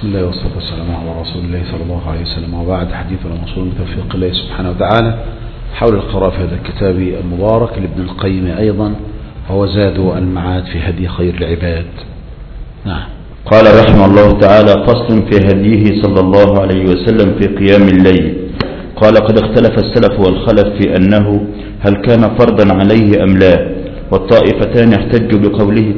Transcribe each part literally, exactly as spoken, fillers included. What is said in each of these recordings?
بسم الله والصلاة والسلام على رسول الله صلى الله عليه وسلم، وبعد. حديثنا موصول بتوفيق الله سبحانه وتعالى حول القراءة في هذا الكتاب المبارك لابن القيم أيضا، وهو زاد المعاد في هدي خير العباد. نعم. قال رحمه الله تعالى: فصل في هديه صلى الله عليه وسلم في قيام الليل. قال: قد اختلف السلف والخلف في أنه هل كان فرضا عليه أم لا، والطائفتان احتجوا بقوله.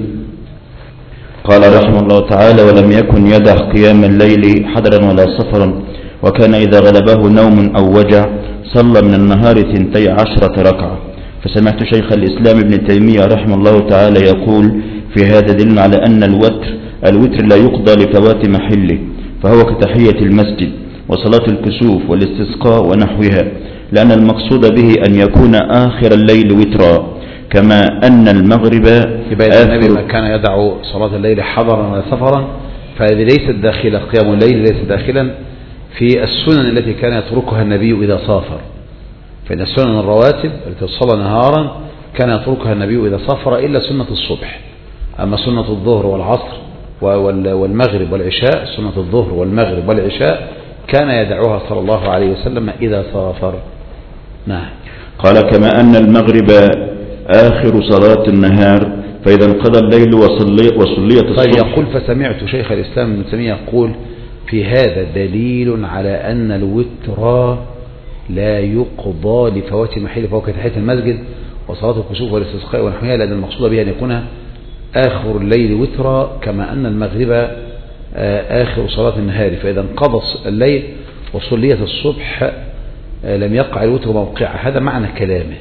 قال رحمه الله تعالى: ولم يكن يدع قيام الليل حضرا ولا سفرا، وكان إذا غلبه نوم أو وجع صلى من النهار ثنتي عشرة ركعة. فسمعت شيخ الإسلام ابن تيمية رحمه الله تعالى يقول في هذا دليل على أن الوتر الوتر لا يقضى لفوات محله، فهو كتحية المسجد وصلاة الكسوف والاستسقاء ونحوها، لأن المقصود به أن يكون آخر الليل وترا، كما أن المغرب النبي ما كان يدع صلاة الليل حضرا ولا سفرا، فهذه ليست داخلة، قيام الليل ليس داخلا في السنن التي كان يتركها النبي إذا سافر. فإن السنن الرواتب التي تصلى نهارا كان يتركها النبي إذا سافر إلا سنة الصبح. أما سنة الظهر والعصر والمغرب والعشاء، سنة الظهر والمغرب والعشاء كان يدعوها صلى الله عليه وسلم إذا سافر. نعم. قال: كما أن المغرب آخر صلاة النهار، فإذا انقضى الليل وصلي وصليت الصبح. طيب، يقول: فسمعت شيخ الإسلام ابن تيمية يقول في هذا دليل على أن الوتر لا يقضى لفوات محله، فهو كتحية المسجد وصلاة الكسوف والاستسقاء ونحوها، لأن المقصود بها أن يكون آخر الليل وترا، كما أن المغرب آخر صلاة النهار، فإذا انقضى الليل وصليت الصبح لم يقع الوتر موقعه. هذا معنى كلامه.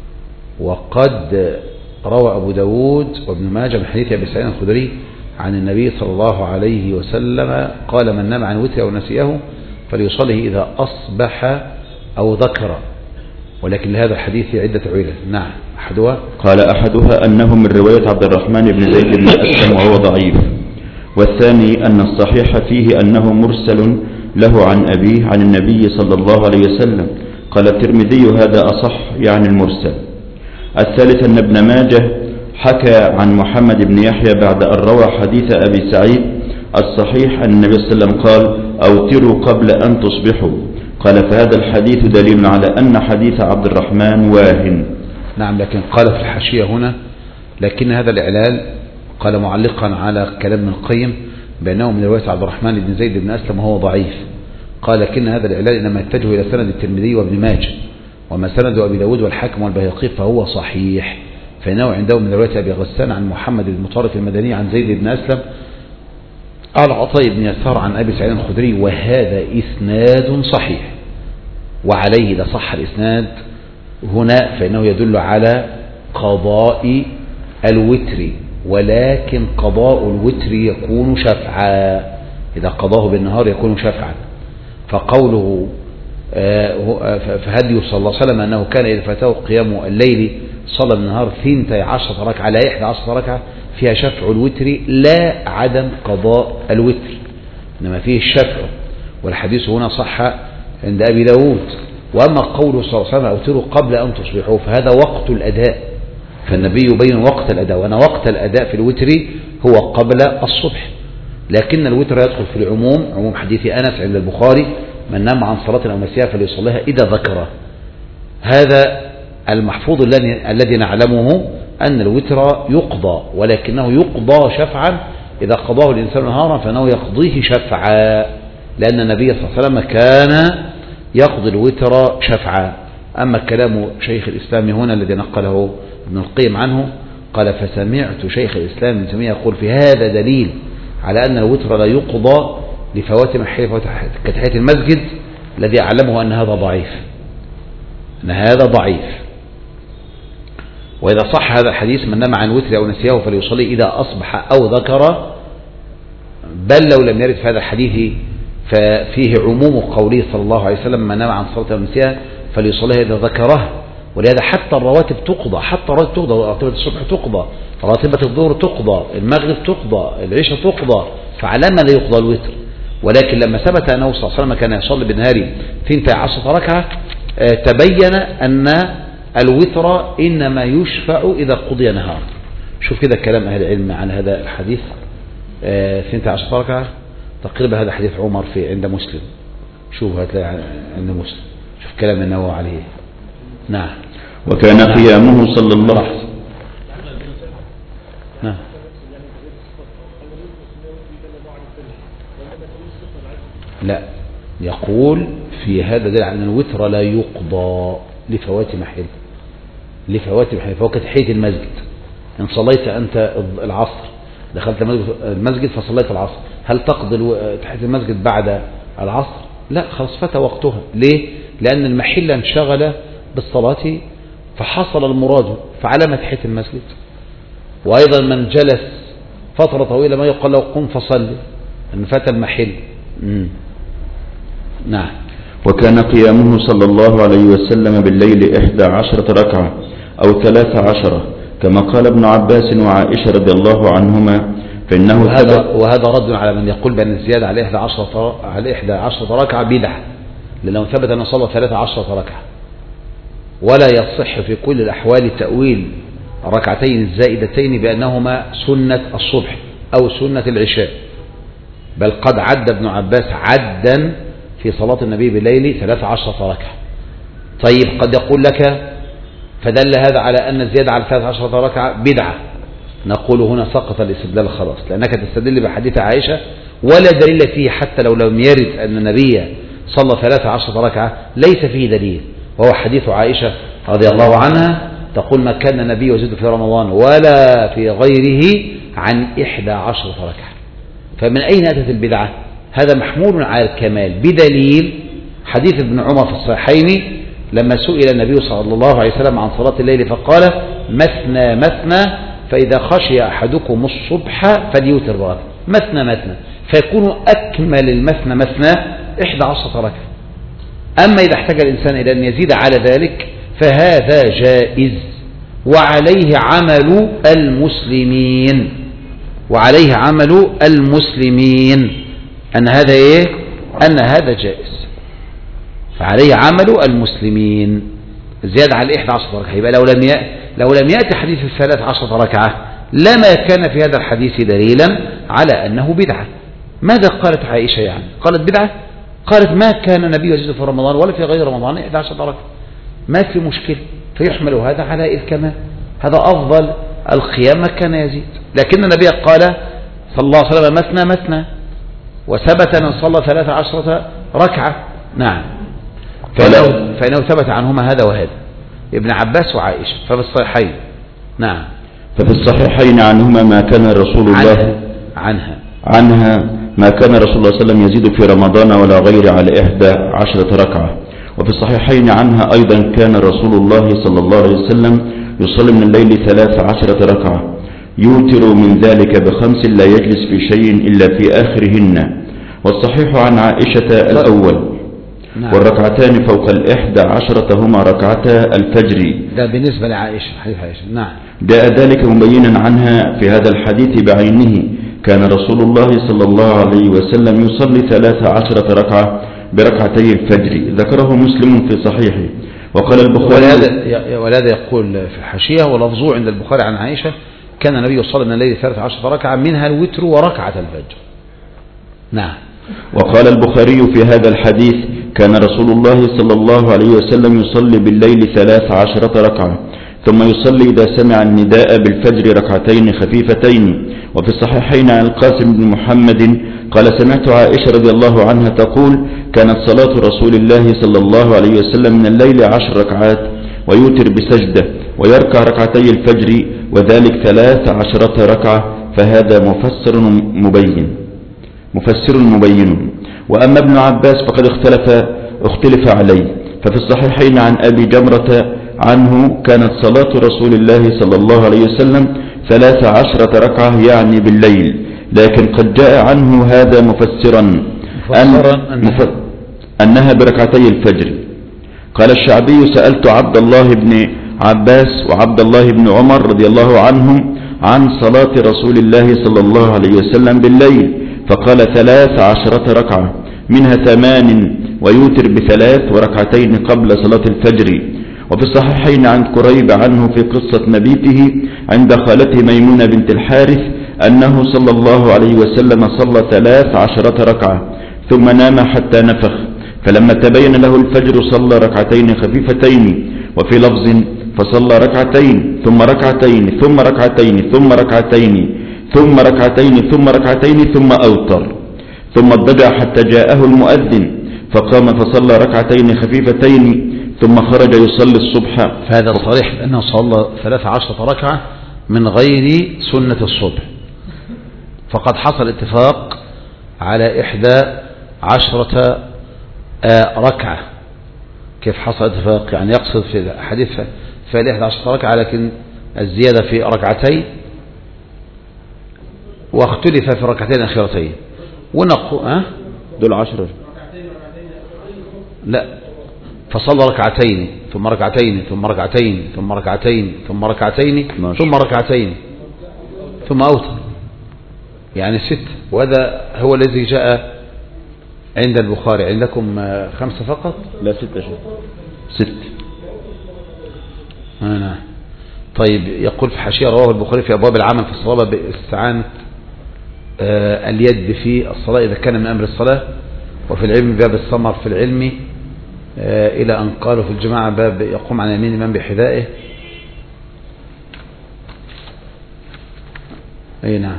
وقد روى أبو داود وابن ماجه من حديث أبي سعيد الخدري عن النبي صلى الله عليه وسلم قال: من نام عن وتر أو نسيه فليصلي إذا أصبح أو ذكر. ولكن لهذا الحديث عدة علل. نعم. أحدها قال أحدها أنه من رواية عبد الرحمن بن زيد بن أسلم وهو ضعيف، والثاني أن الصحيح فيه أنه مرسل له عن أبيه عن النبي صلى الله عليه وسلم. قال الترمذي: هذا أصح، يعني المرسل. الثالث أن ابن ماجه حكى عن محمد بن يحيى بعد أن روى حديث أبي سعيد الصحيح أن النبي صلى الله عليه وسلم قال: أوتروا قبل أن تصبحوا. قال: فهذا الحديث دليل على أن حديث عبد الرحمن واهن. نعم. لكن قال في الحاشية هنا: لكن هذا الإعلال، قال معلقا على كلام ابن القيم بأنه من رواية عبد الرحمن بن زيد بن أسلم وهو ضعيف. قال: لكن هذا الإعلال إنما يتجه إلى سند الترمذي وابن ماجه، وما سند أبي داود والحاكم والبيهقي فهو صحيح، فإنه عنده من رواية أبي غسان عن محمد بن مطرف المدني عن زيد بن أسلم على عطاء بن يسار عن أبي سعيد الخدري، وهذا إسناد صحيح. وعليه إذا صح الإسناد هنا فإنه يدل على قضاء الوتر، ولكن قضاء الوتر يكون شفعا، إذا قضاه بالنهار يكون شفعا. فقوله فهدي صلى الله عليه وسلم أنه كان إذا فاته قيام الليل صلى النهار ثنتي عشرة ركعة، لا إحدى عشرة ركعة، فيها شفع الوتر لا عدم قضاء الوتر، إنما فيه الشفع. والحديث هنا صح عند أبي داود. وأما قوله صلى الله عليه وسلم: أوتروا قبل أن تصبحوا، فهذا وقت الأداء، فالنبي يبين وقت الأداء، وأنا وقت الأداء في الوتر هو قبل الصبح. لكن الوتر يدخل في العموم، عموم حديث أنس عند البخاري: من نام عن صلاة أو نسيها فليصليها إذا ذكره. هذا المحفوظ الذي نعلمه أن الوتر يقضى، ولكنه يقضى شفعا. إذا قضاه الإنسان نهارا فإنه يقضيه شفعا، لأن النبي صلى الله عليه وسلم كان يقضي الوتر شفعا. أما كلام شيخ الإسلام هنا الذي نقله ابن القيم عنه، قال: فسمعت شيخ الإسلام ابن تيمية يقول في هذا دليل على أن الوتر لا يقضى لفوات محله كتحية المسجد، الذي أعلمه أن هذا ضعيف، أن هذا ضعيف. وإذا صح هذا الحديث: من نام عن وتر أو نسيه فليصلي إذا أصبح أو ذكر، بل لو لم يرد في هذا الحديث ففيه عموم قوله صلى الله عليه وسلم: من نام عن صلاة أو نسيها فليصليها إذا ذكره. ولهذا حتى الرواتب تقضى، حتى الرواتب تقضى، راتبة الصبح تقضى، راتبة الظهر تقضى، المغرب تقضى، العشاء تقضى، فعلى ما لا يقضى الوتر. ولكن لما ثبت أنه صلى الله عليه وسلم كان يصلي بالنهار ثنتي عشرة ركعة، تبين أن الوتر إنما يشفع إذا قضي نهار. شوف كده كلام أهل العلم عن هذا الحديث. ثنتي عشرة ركعة تقريبا هذا حديث عمر في عند مسلم، شوف هتلاقي عند مسلم، شوف كلام النووي عليه. نعم. وكان قيامه صلى الله عليه وسلم. نعم. لا، يقول في هذا دليل على أن الوتر لا يقضى لفوات محل، لفوات محل، فوق تحية المسجد. إن صليت أنت العصر، دخلت المسجد فصليت العصر، هل تقضي تحية المسجد بعد العصر؟ لا، خلاص فات وقتها. ليه؟ لأن المحل انشغل بالصلاة فحصل المراد، فعلى تحية المسجد. وأيضا من جلس فترة طويلة ما يقال له قم فصلي، أن فات المحل. مم. نعم. وكان قيامه صلى الله عليه وسلم بالليل إحدى عشرة ركعة أو ثلاث عشرة، كما قال ابن عباس وعائشة رضي الله عنهما، فإنه وهذا, وهذا رد على من يقول بأن الزيادة على إحدى عشرة على إحدى عشرة ركعة بدعة، لأنه ثبت أنه صلى ثلاث عشرة ركعة، ولا يصح في كل الأحوال تأويل الركعتين الزائدتين بأنهما سنة الصبح أو سنة العشاء، بل قد عد ابن عباس عدا في صلاة النبي بالليل ثلاث عشرة ركعة. طيب قد يقول لك فدل هذا على أن الزيادة على ثلاث عشرة ركعة بدعة، نقول هنا سقط الاستدلال خلاص، لأنك تستدل بحديث عائشة ولا دليل فيه، حتى لو لم يرد أن النبي صلى ثلاث عشرة ركعة ليس فيه دليل، وهو حديث عائشة رضي الله عنها تقول ما كان النبي يزيد في رمضان ولا في غيره عن إحدى عشرة ركعة. فمن أين أتت البدعة؟ هذا محمول على الكمال بدليل حديث ابن عمر في الصحيحين لما سئل النبي صلى الله عليه وسلم عن صلاة الليل فقال مثنى مثنى، فإذا خشي أحدكم الصبح فليوتر بركعة، مثنى مثنى، فيكون أكمل المثنى مثنى إحدى عشرة ركعة. أما إذا احتاج الإنسان إلى أن يزيد على ذلك فهذا جائز، وعليه عمل المسلمين، وعليه عمل المسلمين أن هذا إيه؟ أن هذا جائز، فعليه عمل المسلمين زيادة على إحدى عشرة ركعة. يبقى لو لم يأتي لو لم يأتي حديث الثلاث عشرة ركعة لما كان في هذا الحديث دليلا على أنه بدعة. ماذا قالت عائشة يعني؟ قالت بدعة؟ قالت ما كان النبي يزيد في رمضان ولا في غير رمضان إحدى عشرة ركعة، ما في مشكلة، فيحمل هذا على الكمال، هذا أفضل القيام ما كان يزيد. لكن النبي قال صلى الله عليه وسلم مثنى مثنى، وثبت أن صلى ثلاث عشرة ركعة. نعم. فإنه, فإنه ثبت عنهما هذا وهذا، ابن عباس وعائشة، ففي الصحيحين. نعم. ففي الصحيحين عنهما ما كان رسول الله عنها, عنها عنها ما كان رسول الله صلى الله عليه وسلم يزيد في رمضان ولا غير على إحدى عشرة ركعة. وفي الصحيحين عنها أيضا كان رسول الله صلى الله عليه وسلم يصلي من الليل ثلاث عشرة ركعة، يوتر من ذلك بخمس لا يجلس في شيء إلا في آخرهن. والصحيح عن عائشة الأول. نعم. والركعتان فوق الإحدى عشرة هما ركعتا الفجر. ده بالنسبة لعائشة، حديث عائشة. نعم. جاء ذلك مبينا عنها في هذا الحديث بعينه، كان رسول الله صلى الله عليه وسلم يصلي ثلاث عشرة ركعة بركعتي الفجر، ذكره مسلم في صحيحه. وقال البخاري ولهذا يقول في الحاشية ولفظه عند البخاري عن عائشة كان النبي يصلي من الليل ثلاث عشرة ركعة منها الوتر وركعة الفجر. نعم. وقال البخاري في هذا الحديث كان رسول الله صلى الله عليه وسلم يصلي بالليل ثلاث عشرة ركعة ثم يصلي إذا سمع النداء بالفجر ركعتين خفيفتين. وفي الصحيحين عن القاسم بن محمد قال سمعت عائشة رضي الله عنها تقول كانت صلاة رسول الله صلى الله عليه وسلم من الليل عشر ركعات ويوتر بسجدة ويركع ركعتي الفجر وذلك ثلاث عشرة ركعة، فهذا مفسر مبين مفسر مبين. وأما ابن عباس فقد اختلف اختلف عليه، ففي الصحيحين عن أبي جمرة عنه كانت صلاة رسول الله صلى الله عليه وسلم ثلاث عشرة ركعة يعني بالليل، لكن قد جاء عنه هذا مفسرا أن مف... أنها بركعتي الفجر. قال الشعبي سألت عبد الله بن عباس وعبد الله بن عمر رضي الله عنهم عن صلاة رسول الله صلى الله عليه وسلم بالليل، فقال ثلاث عشرة ركعة منها ثمان ويوتر بثلاث وركعتين قبل صلاة الفجر. وفي الصحيحين عن كريب عنه في قصة مبيته عند خالته ميمونة بنت الحارث أنه صلى الله عليه وسلم صلى ثلاث عشرة ركعة ثم نام حتى نفخ، فلما تبين له الفجر صلى ركعتين خفيفتين، وفي لفظ فصلى ركعتين ثم ركعتين ثم ركعتين ثم ركعتين ثم ركعتين ثم ركعتين ثم أوتر، ثم اضطجع حتى جاءه المؤذن فقام فصلى ركعتين خفيفتين ثم خرج يصلي الصبح. فهذا صريح بأنه صلى ثلاث عشرة ركعة من غير سنة الصبح، فقد حصل اتفاق على إحدى عشرة ركعة. كيف حصل اتفاق؟ يعني يقصد في الحديث في الإحدى عشرة ركعة، لكن الزيادة في ركعتين، واختلف في ركعتين أخيرتين ونقول أه؟ دول عشرة لا، فصلى ركعتين ثم ركعتين ثم ركعتين ثم ركعتين ثم ركعتين ثم ركعتين ثم أوتر، يعني ست. وهذا هو الذي جاء عند البخاري. عندكم خمسة فقط؟ لا ستة شيء ست. آه نعم. طيب، يقول في حاشية رواه البخاري في أبواب العمل في الصلاة باستعانة آه اليد في الصلاة إذا كان من أمر الصلاة، وفي العلم باب الثمر في العلم آه إلى أن قالوا في الجماعة باب يقوم عن يمين الإمام بحذائه. أي نعم.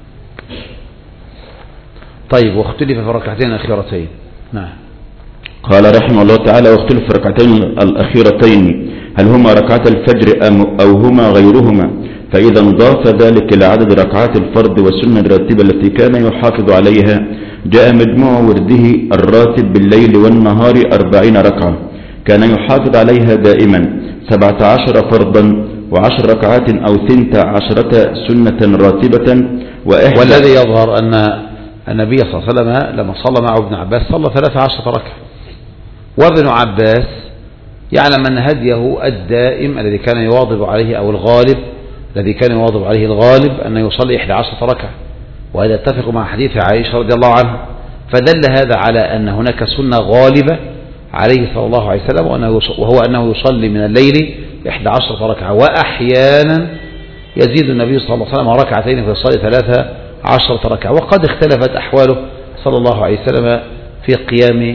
طيب، واختلف في الركعتين الأخيرتين. نعم. قال رحمه الله تعالى: واختلف في الركعتين الأخيرتين هل هما ركعات الفجر أو هما غيرهما، فإذا انضاف ذلك إلى عدد ركعات الفرض والسنة الراتبة التي كان يحافظ عليها جاء مجموع ورده الراتب بالليل والنهار أربعين ركعة، كان يحافظ عليها دائما سبعة عشر فرضا وعشر ركعات أو ثنت عشرة سنة راتبة وإحدى. والذي يظهر أن النبي صلى الله عليه وسلم لما صلى مع ابن عباس صلى ثلاث عشرة ركعة، وابن عباس يعلم أن هديه الدائم الذي كان يواظب عليه أو الغالب الذي كان يواظب عليه الغالب أن يصلي إحدى عشرة ركعة، وهذا يتفق مع حديث عائشة رضي الله عنها. فدل هذا على أن هناك سنة غالبة عليه صلى الله عليه وسلم، وهو أنه يصلي من الليل إحدى عشرة ركعة، وأحيانا يزيد النبي صلى الله عليه وسلم ركعتين في الصلاة ثلاثة عشرة ركعة. وقد اختلفت أحواله صلى الله عليه وسلم في قيام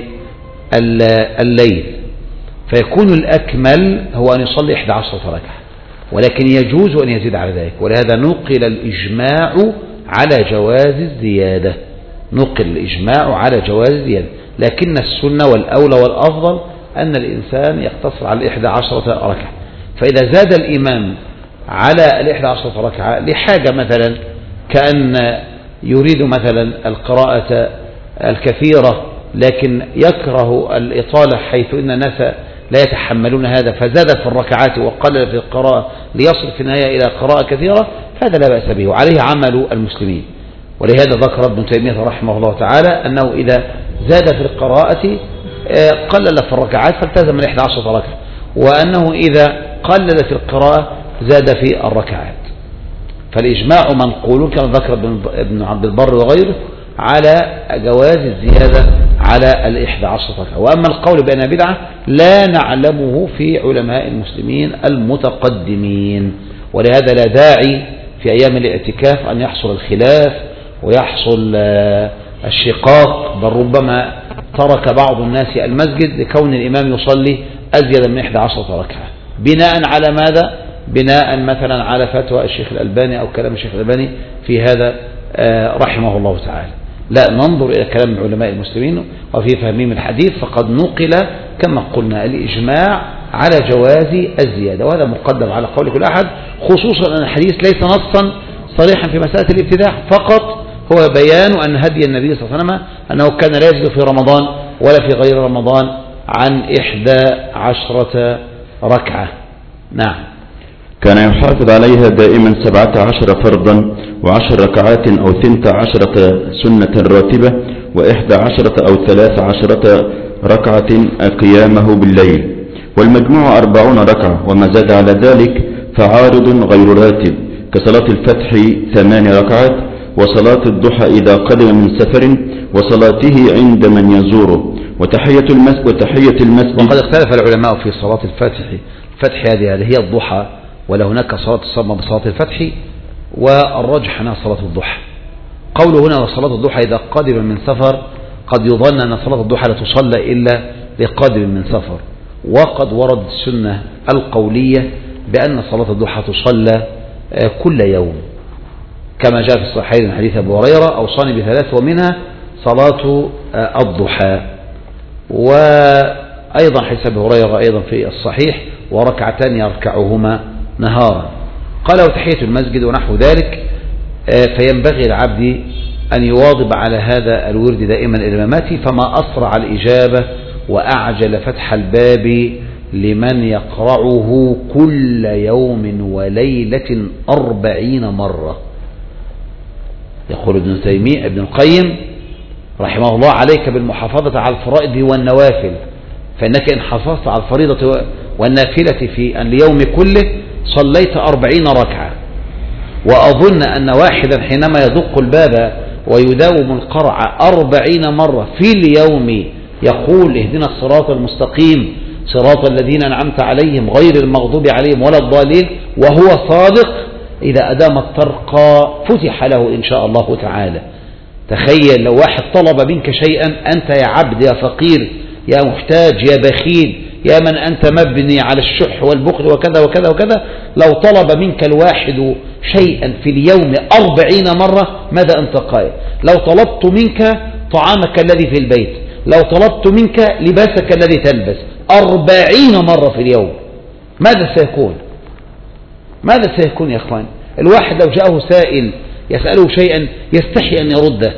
الليل، فيكون الأكمل هو أن يصلي إحدى عشرة ركعة، ولكن يجوز أن يزيد على ذلك. ولهذا نقل الإجماع على جواز الزيادة، نقل الإجماع على جواز الزيادة، لكن السنة والأولى والأفضل أن الإنسان يقتصر على الإحدى عشرة ركعة. فإذا زاد الإمام على الإحدى عشرة ركعة لحاجة مثلا كأن يريد مثلا القراءة الكثيرة لكن يكره الإطالة حيث إن الناس لا يتحملون هذا، فزاد في الركعات وقلل في القراءة ليصل في النهاية إلى قراءة كثيرة، هذا لا بأس به، وعليه عمل المسلمين. ولهذا ذكر ابن تيمية رحمه الله تعالى أنه إذا زاد في القراءة قلل في الركعات فالتزم من إحدى عشرة ركعة، وأنه إذا قلل في القراءة زاد في الركعات. فالإجماع منقول كما ذكر ابن عبد البر وغيره على جواز الزيادة على الإحدى عشرة ركعة. وأما القول بأنها بدعة لا نعلمه في علماء المسلمين المتقدمين، ولهذا لا داعي في أيام الاعتكاف أن يحصل الخلاف ويحصل الشقاق، بل ربما ترك بعض الناس المسجد لكون الإمام يصلي أزيد من إحدى عشرة ركعة، بناء على ماذا؟ بناء مثلا على فتوى الشيخ الألباني أو كلام الشيخ الألباني في هذا رحمه الله تعالى. لا، ننظر إلى كلام علماء المسلمين وفي فهمهم الحديث، فقد نقل كما قلنا الإجماع على جواز الزيادة، وهذا مقدم على قول كل أحد، خصوصا أن الحديث ليس نصا صريحا في مسألة الابتداع، فقط هو بيان أن هدي النبي صلى الله عليه وسلم أنه كان لا يزيد في رمضان ولا في غير رمضان عن إحدى عشرة ركعة. نعم. كان يحافظ عليها دائما سبعة عشر فرضا وعشر ركعات أو ثنت عشرة سنة راتبة وإحدى عشرة أو ثلاث عشرة ركعة قيامه بالليل، والمجموع أربعون ركعة، وما زاد على ذلك فعارض غير راتب كصلاة الفتح ثمان ركعات، وصلاة الضحى إذا قدم من سفر، وصلاته عند من يزوره، وتحية المسجد وتحية المسجد. وقد اختلف العلماء في صلاة الفتح. الفتح هذه هي الضحى، ولا هناك صلاة تصمم بصلاة الفتح والرجح أنها صلاة الضحى. قوله هنا صلاة الضحى إذا قادم من سفر، قد يظن أن صلاة الضحى لا تصلى إلا لقادم من سفر، وقد ورد السنة القولية بأن صلاة الضحى تصلى كل يوم، كما جاء في الصحيحين من حديث أبو هريرة أوصاني بثلاث ومنها صلاة الضحى. وأيضا حديث أبو هريرة أيضا في الصحيح وركعتان يركعهما نهارا. قال وتحية المسجد ونحو ذلك. فينبغي العبد أن يواظب على هذا الورد دائما إلى مماته، فما أسرع الإجابة وأعجل فتح الباب لمن يقرعه كل يوم وليلة أربعين مرة. يقول ابن تيمية ابن القيم رحمه الله عليك بالمحافظة على الفرائض والنوافل، فإنك إن حافظت على الفريضة والنافلة في اليوم كله صليت أربعين ركعة. وأظن أن واحدا حينما يدق الباب ويداوم القرع أربعين مرة في اليوم يقول اهدنا الصراط المستقيم صراط الذين أنعمت عليهم غير المغضوب عليهم ولا الضالين وهو صادق، إذا أدام الطرق فتح له إن شاء الله تعالى. تخيل لو واحد طلب منك شيئا، أنت يا عبد يا فقير يا محتاج يا بخيل يا من أنت مبني على الشح والبخل وكذا وكذا وكذا، لو طلب منك الواحد شيئا في اليوم أربعين مرة ماذا أنت قائل؟ لو طلبت منك طعامك الذي في البيت، لو طلبت منك لباسك الذي تلبس أربعين مرة في اليوم، ماذا سيكون؟ ماذا سيكون يا أخوان؟ الواحد لو جاءه سائل يسأله شيئا يستحي أن يرده،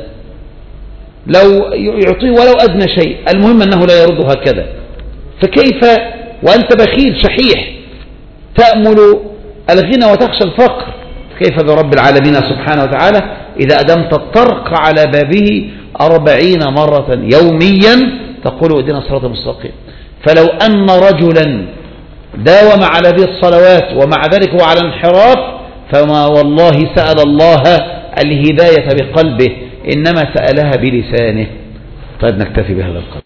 لو يعطيه ولو أدنى شيء، المهم أنه لا يرده هكذا، فكيف وأنت بخيل شحيح تأمل الغنى وتخشى الفقر، كيف برب العالمين سبحانه وتعالى إذا أدمت الطرق على بابه أربعين مرة يوميا تقول اهدنا الصراط المستقيم. فلو أن رجلا داوم على هذه الصلوات ومع ذلك هو على انحراف فما والله سأل الله الهداية بقلبه، إنما سألها بلسانه. طيب نكتفي بهذا القدر.